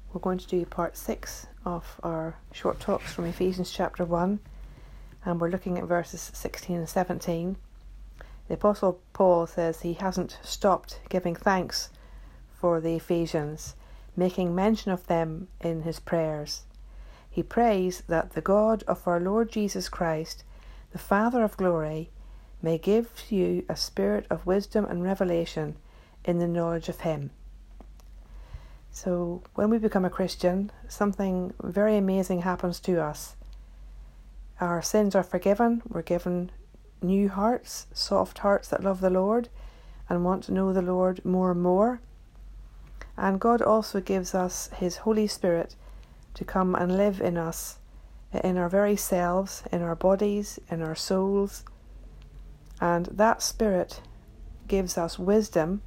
We're going to do part 6 of our short talks from Ephesians chapter 1, and we're looking at verses 16 and 17. The Apostle Paul says he hasn't stopped giving thanks for the Ephesians, making mention of them in his prayers. He prays that the God of our Lord Jesus Christ, the Father of glory, may give to you a spirit of wisdom and revelation in the knowledge of him. So when we become a Christian, something very amazing happens to us. Our sins are forgiven. We're given new hearts, soft hearts that love the Lord and want to know the Lord more and more. And God also gives us his Holy Spirit to come and live in us, in our very selves, in our bodies, in our souls. And that Spirit gives us wisdom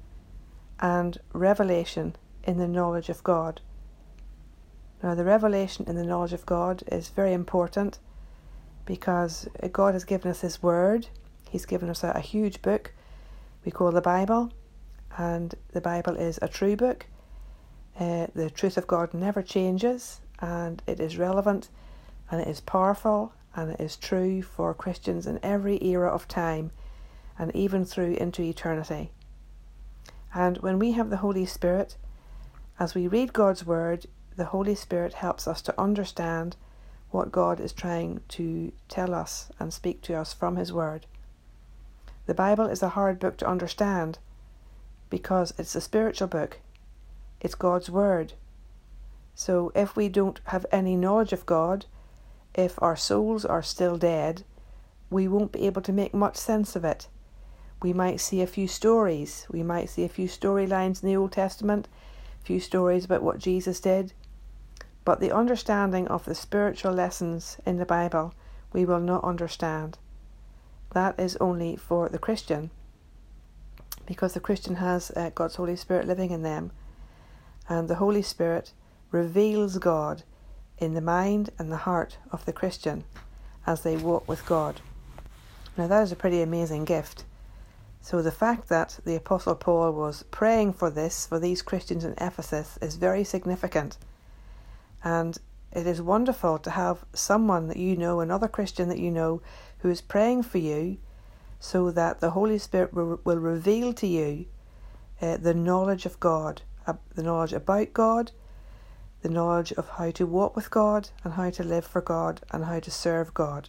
and revelation in the knowledge of God. Now, the revelation in the knowledge of God is very important because God has given us his word. He's given us a huge book we call the Bible, and the Bible is a true book. The truth of God never changes, and it is relevant, and it is powerful, and it is true for Christians in every era of time, and even through into eternity. And when we have the Holy Spirit, as we read God's word, the Holy Spirit helps us to understand what God is trying to tell us and speak to us from his word. The Bible is a hard book to understand because it's a spiritual book. It's God's word. So if we don't have any knowledge of God, if our souls are still dead, we won't be able to make much sense of it. We might see a few stories. We might see a few storylines in the Old Testament, a few stories about what Jesus did. But the understanding of the spiritual lessons in the Bible, we will not understand. That is only for the Christian, because the Christian has God's Holy Spirit living in them. And the Holy Spirit reveals God in the mind and the heart of the Christian as they walk with God. Now that is a pretty amazing gift. So the fact that the Apostle Paul was praying for this, for these Christians in Ephesus, is very significant. And it is wonderful to have someone that you know, another Christian that you know, who is praying for you so that the Holy Spirit will reveal to you the knowledge of God, the knowledge about God, the knowledge of how to walk with God and how to live for God and how to serve God.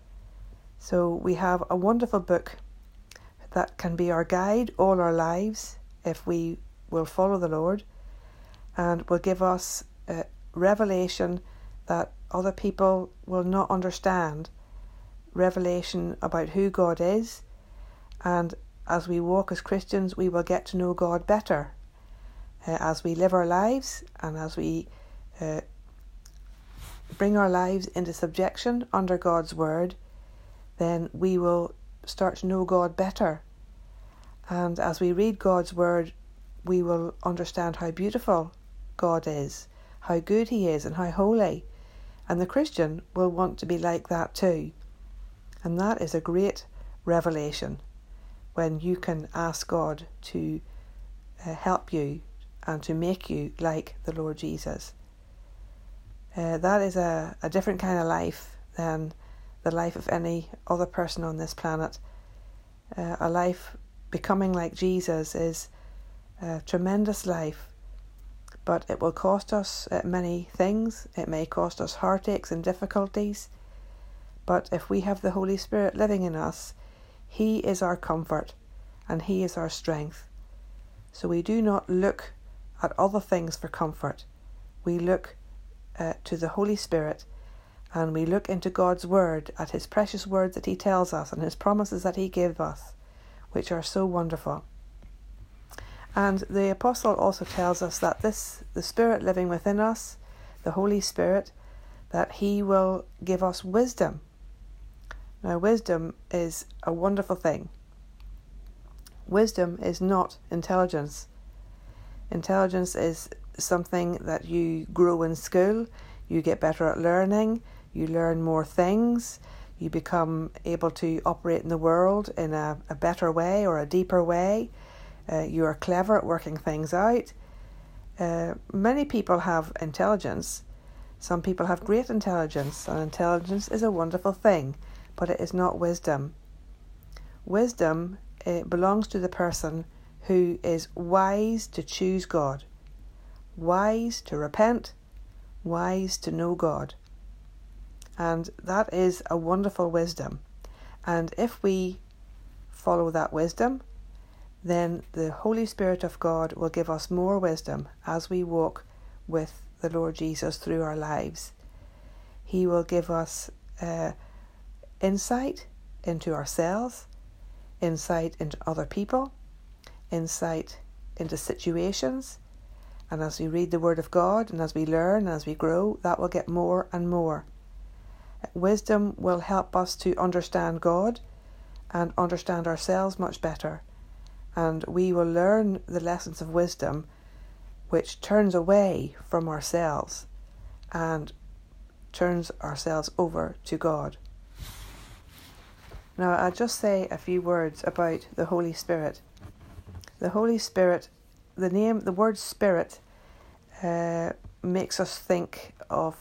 So we have a wonderful book that can be our guide all our lives if we will follow the Lord, and will give us revelation that other people will not understand, revelation about who God is, and as we walk as Christians we will get to know God better. As we live our lives and as we bring our lives into subjection under God's word, then we will start to know God better. And as we read God's word, we will understand how beautiful God is, how good he is, and how holy. And the Christian will want to be like that too. And that is a great revelation when you can ask God to help you and to make you like the Lord Jesus. That is a different kind of life than the life of any other person on this planet. A life becoming like Jesus is a tremendous life, but it will cost us many things. It may cost us heartaches and difficulties, but if we have the Holy Spirit living in us, he is our comfort and he is our strength. So we do not look at other things for comfort. We look to the Holy Spirit, and we look into God's word, at his precious words that he tells us and his promises that he gives us, which are so wonderful. And the apostle also tells us that the Spirit living within us, the Holy Spirit, that he will give us wisdom. Now, wisdom is a wonderful thing. Wisdom is not intelligence. Intelligence is something that you grow in school, you get better at learning, you learn more things, you become able to operate in the world in a better way or a deeper way. You are clever at working things out. Many people have intelligence. Some people have great intelligence, and intelligence is a wonderful thing, but it is not wisdom. Wisdom belongs to the person who is wise to choose God, wise to repent, wise to know God. And that is a wonderful wisdom. And if we follow that wisdom, then the Holy Spirit of God will give us more wisdom as we walk with the Lord Jesus through our lives. He will give us insight into ourselves, insight into other people, insight into situations. And as we read the Word of God and as we learn and as we grow, that will get more and more. Wisdom will help us to understand God and understand ourselves much better. And we will learn the lessons of wisdom which turns away from ourselves and turns ourselves over to God. Now, I'll just say a few words about the Holy Spirit. The Holy Spirit, the word Spirit, makes us think of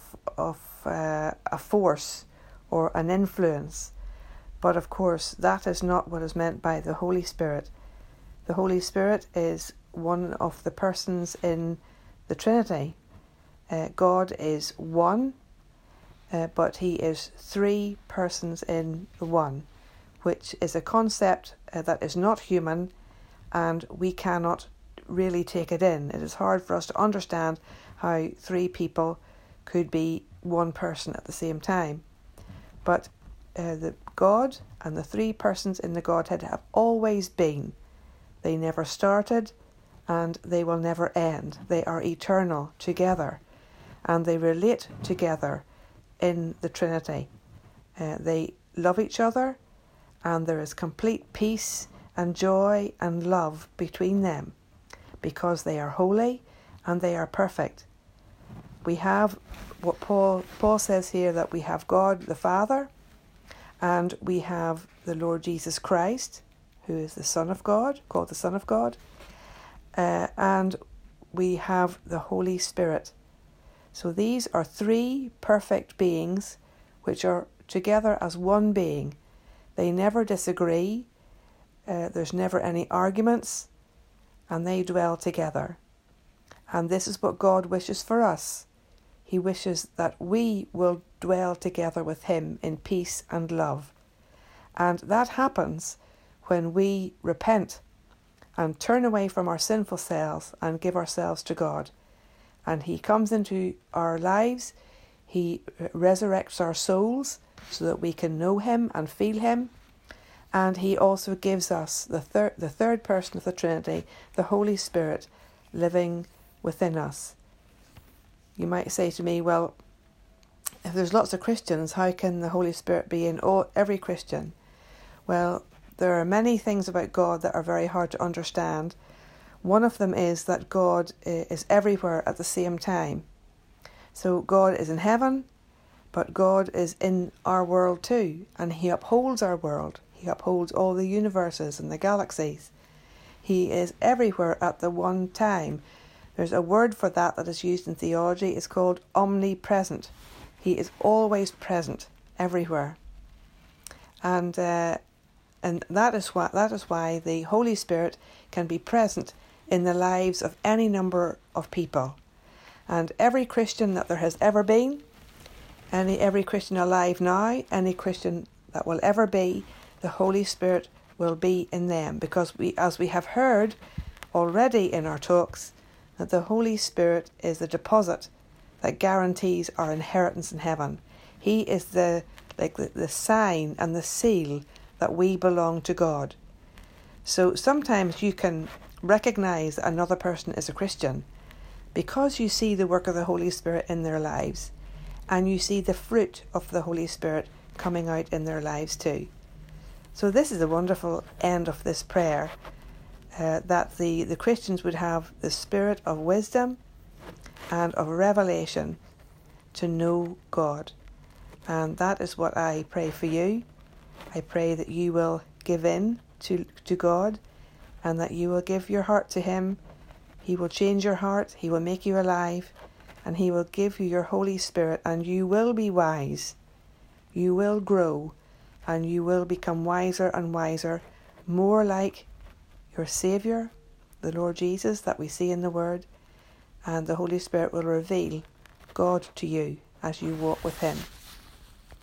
a force or an influence. But of course, that is not what is meant by the Holy Spirit. The Holy Spirit is one of the persons in the Trinity. God is one, but He is three persons in the one, which is a concept that is not human, and we cannot really take it in. It is hard for us to understand how three people could be one person at the same time. But the God and the three persons in the Godhead have always been. They never started and they will never end. They are eternal together and they relate together in the Trinity. They love each other and there is complete peace and joy and love between them because they are holy and they are perfect. We have what Paul says here, that we have God the Father and we have the Lord Jesus Christ, who is the Son of God, called the Son of God, and we have the Holy Spirit. So these are three perfect beings which are together as one being. They never disagree, there's never any arguments, and they dwell together. And this is what God wishes for us. He wishes that we will dwell together with Him in peace and love. And that happens when we repent and turn away from our sinful selves and give ourselves to God. And He comes into our lives, He resurrects our souls so that we can know Him and feel Him. And He also gives us the third person of the Trinity, the Holy Spirit, living within us. You might say to me, well, if there's lots of Christians, how can the Holy Spirit be in every Christian? Well, there are many things about God that are very hard to understand. One of them is that God is everywhere at the same time. So God is in heaven, but God is in our world too, and He upholds our world. He upholds all the universes and the galaxies. He is everywhere at the one time. There's a word for that is used in theology. It's called omnipresent. He is always present, everywhere. And that is why the Holy Spirit can be present in the lives of any number of people. And every Christian that there has ever been, every Christian alive now, any Christian that will ever be, the Holy Spirit will be in them. Because as we have heard already in our talks, that the Holy Spirit is the deposit that guarantees our inheritance in heaven. He is the sign and the seal that we belong to God. So sometimes you can recognize that another person is a Christian because you see the work of the Holy Spirit in their lives and you see the fruit of the Holy Spirit coming out in their lives too. So this is a wonderful end of this prayer, that the Christians would have the spirit of wisdom and of revelation to know God. And that is what I pray for you. I pray that you will give in to God and that you will give your heart to Him. He will change your heart, He will make you alive, and He will give you your Holy Spirit, and you will be wise. You will grow, and you will become wiser and wiser, more like your Saviour, the Lord Jesus that we see in the Word, and the Holy Spirit will reveal God to you as you walk with Him.